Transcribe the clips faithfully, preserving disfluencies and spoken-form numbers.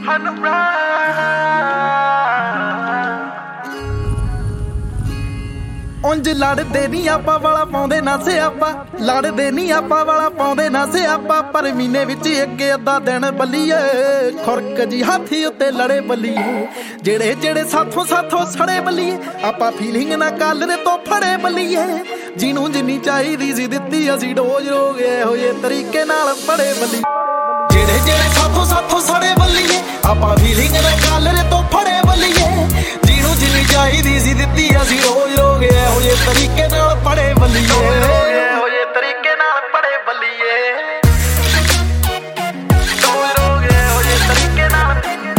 ਉਂਝ ਲੜਦੇ ਨੀ ਆਪਾਂ ਵਾਲਾ ਪਾਉਂਦੇ ਨਾ ਸਿਆਪਾ, ਲੜਦੇ ਨੀ ਆਪਾਂ ਵਾਲਾ ਪਾਉਂਦੇ ਨਾ ਸਿਆਪਾ, ਪਰ ਮਹੀਨੇ ਵਿੱਚ ਇੱਕ ਅੱਧਾ ਦਿਨ ਬੱਲੀਏ ਖੁਰਕ ਜੀ ਹਾਥੀ ਉੱਤੇ ਲੜੇ ਬੱਲੀਏ, ਜਿਹੜੇ ਜਿਹੜੇ ਸਾਥੋਂ ਸਾਥੋਂ ਸੜੇ ਬੱਲੀਏ, ਆਪਾਂ ਫੀਲਿੰਗ ਨਾ ਕਾਲਰੇ ਤੋਂ ਫੜੇ ਬੱਲੀਏ, ਜਿਹਨੂੰ ਜਿੰਨੀ ਚਾਹੀਦੀ ਸੀ ਦਿੱਤੀ ਅਸੀਂ ਡੋਜ਼ ਹੋ ਗਏ ਇਹੋ ਜਿਹੇ ਤਰੀਕੇ ਨਾਲ ਫੜੇ ਬੱਲੀਏ, ਜਿਹੜੇ ਜਿਹੜੇ ਸਾਥੋਂ ਸਾਥੋਂ ਸੜੇ ਬੱਲੀਏ, ਆਪਾਂ ਫੀਲਿੰਗ ਨਾ ਕਾਲਰੇ ਤੋਂ ਫੜੇ ਬੱਲੀਏ, ਜਿਹਨੂੰ ਜਿੰਨੀ ਚਾਹੀਦੀ ਸੀ ਦਿੱਤੀ ਅਸੀਂ ਰੋਜ਼ ਰੋ ਗਏ ਇਹੋ ਜਿਹੇ ਤਰੀਕੇ ਨਾਲ ਪੜੇ ਬੱਲੀਏ, ਇਹੋ ਜਿਹੇ ਤਰੀਕੇ ਨਾਲ ਪੜੇ ਬੱਲੀਏ, ਰੋਜ਼ ਰੋ ਗਏ ਇਹੋ ਜਿਹੇ ਤਰੀਕੇ ਨਾਲ,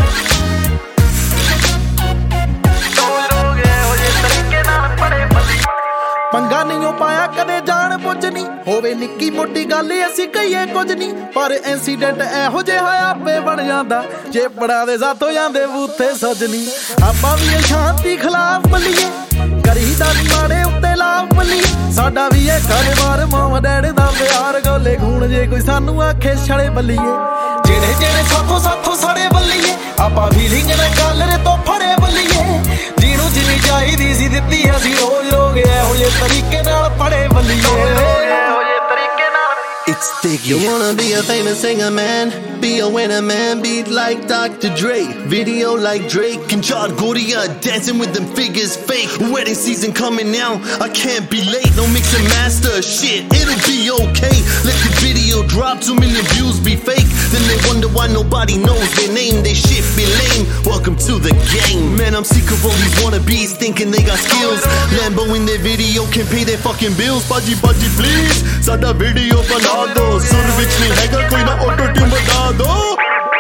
ਰੋਜ਼ ਰੋ ਗਏ ਇਹੋ ਜਿਹੇ ਤਰੀਕੇ ਨਾਲ ਪੜੇ ਬੱਲੀਏ। ਪੰਗਾ ਨਹੀਂ ਪਾਇਆ ਕਦੇ ਜਾਣ ਬੁੱਝ ਨਹੀਂ, ਹੋਵੇ ਨਿੱਕੀ ਮੋਟੀ ਗੱਲ ਅਸੀਂ ਕਹੀਏ ਕੁਝ ਨਹੀਂ, ਪਰ ਇੰਸੀਡੈਂਟ ਇਹੋ ਜਿਹਾ ਆਪੇ ਬਣ ਜਾਂਦਾ, ਜੇ ਬੜਾ ਦੇ ਸਾਥੋਂ ਜਾਂਦੇ ਬੂਥੇ ਸਜਣੀ, ਆਪਾਂ ਵੀ ਸ਼ਾਂਤੀ ਖਿਲਾਫ ਬੱਲੀਏ, ਕਰੀਦਾ ਨੀ ਮਾੜੇ ਉੱਤੇ ਲਾਭ ਬੱਲੀਏ, ਸਾਡਾ ਵੀ ਇਹ ਘਰ-ਬਾਰ ਮਾਂ ਡੈਡ ਦਾ ਪਿਆਰ ਗੋਲੇ ਖੂਨ, ਜੇ ਕੋਈ ਸਾਨੂੰ ਆਖੇ ਛੜੇ ਬੱਲੀਏ, ਜਿਹੜੇ ਜਿਹੜੇ ਸਾਥੋਂ ਸਾਥੋਂ ਸੜੇ ਬੱਲੀਏ, ਆਪਾਂ ਫੀਲਿੰਗ ਨਾ ਕਾਲਰੇ ਤੋਂ ਫੜੇ ਬੱਲੀਏ, ਜਿਹਨੂੰ ਜਿੰਨੀ ਚਾਹੀਦੀ ਸੀ ਦਿੱਤੀ ਅਸੀਂ ਰੋਜ਼ ਰੋ ਗਏ ਇਹੋ ਜਿਹੇ ਤਰੀਕੇ ਨਾਲ ਪੜੇ ਬੱਲੀਏ, ਇਹੋ ਜਿਹੇ ਤਰੀਕੇ ਨਾਲ। It's Diggy. You wanna be a famous singer, man? Be a winner, man. Beat like Doctor Dre. Video like Drake and John Godia. Dancing with them figures fake. Wedding season coming now. I can't be late. No mix and master. Shit, it'll be okay. Let the video drop. Two million views be fake. Then they wonder why nobody knows their name. They shit be lame. Welcome to the game. Man, I'm sick of all these wannabes thinking they got skills. Lambo in their video can pay their fucking bills. Baji, baji, please. Sada video bana ਦੋ ਸੁਰ ਵਿੱਚ ਨਹੀਂ ਹੈਗਾ ਕੋਈ ਨਾ auto tune ਬਤਾ ਦੋ।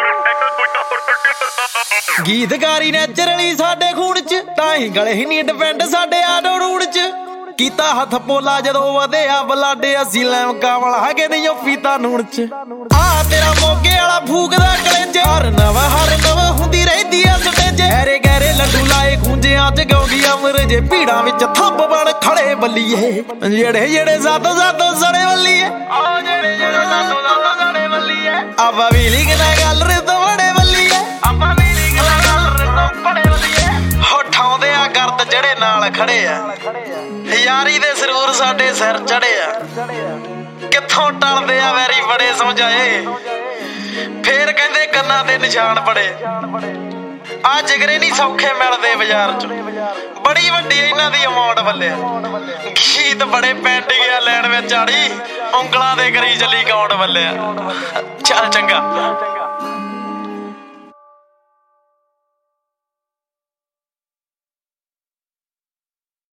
ਗੀਤਕਾਰੀ naturally ਸਾਡੇ ਖੂਨ ਚ, ਤਾਂ ਹੀ ਗਲੇ ਹੀ ਨਹੀਂ ਡਿਪੈਂਡ ਸਾਡੇ ਆਡੋ ਰੂੜ ਚ, ਕੀਤਾ ਹੱਥ ਪੋਲਾ ਜਦੋਂ ਵਧਿਆ ਬਲਾਡੇ, ਅਸੀਂ ਲੈਮਕਾ ਵਾਲਾ ਹੈਗੇ ਨਹੀਂ ਉਹ ਫੀਤਾ ਨੂਣ ਚ, ਆ ਤੇਰਾ ਮੋਗੇ ਵਾਲਾ ਫੂਕਦਾ ਕਲੇਜੇ, ਹਰ ਨਵਾਂ ਹਰ ਨਵਾਂ ਹੁੰਦੀ ਰਹਿੰਦੀ ਆ ਸਟੇਜੇ, ਗਹਿਰੇ ਗਹਿਰੇ ਲੱਡੂ ਲਾਏ ਖੂੰਜਿਆਂ ਚ ਗਾਉਂਦੀ ਅਮਰ ਜੇ ਭੀੜਾਂ ਵਿੱਚ ਥੰਬ ਬਣ ਖੜੇ ਬੱਲੀਏ, ਜਿਹੜੇ ਜਿਹੜੇ ਸਾਤੋਂ ਸਾਤੋਂ ਸੜੇ ਬੱਲੀਏ, ਆ ਜਿਹੜੇ ਜਿਹੜੇ ਸਾਤੋਂ ਸਾਤੋਂ ਸੜੇ ਬੱਲੀਏ, ਆਪਾਂ ਵੀ ਲਿਖ ਨਾ ਗੱਲ ਰੇ ਤੋਂ ਬੜੇ ਬੱਲੀਏ, ਆਪਾਂ ਵੀ ਲਿਖ ਨਾ ਗੱਲ ਰੇ ਤੋਂ ਬੜੇ ਬੱਲੀਏ, ਹੋਠਾਉਂਦੇ ਆ ਗਰਦ ਜਿਹੜੇ ਨਾਲ ਖੜੇ ਆ, ਯਾਰੀ ਦੇ ਸਰੂਰ ਸਾਡੇ ਸਿਰ ਚੜੇ ਆ, ਕਿੱਥੋਂ ਟਲਦੇ ਆ ਵੈਰੀ ਬੜੇ ਸਮਝਾਏ, ਫੇਰ ਕਹਿੰਦੇ ਕੰਨਾਂ ਦੇ ਨਿਸ਼ਾਨ ਬੜੇ, ਆ ਜਿਗਰੇ ਨਹੀਂ ਸੌਖੇ ਮਿਲਦੇ ਬਾਜ਼ਾਰ ਚ, ਬੜੀ ਵੱਡੀ ਇਹਨਾਂ ਦੀ ਅਮਾਉਂਟ ਬੱਲਿਆ, ਗੀਤ ਬੜੇ ਪੈਂਡਿੰਗ ਆ ਲੈਣ ਵਿੱਚ ਆੜੀ, ਉਂਗਲਾਂ ਦੇ ਕਰੀ ਚੱਲੀ ਕਾਉਂਟ ਬੱਲਿਆ, ਚੱਲ ਚੰਗਾ।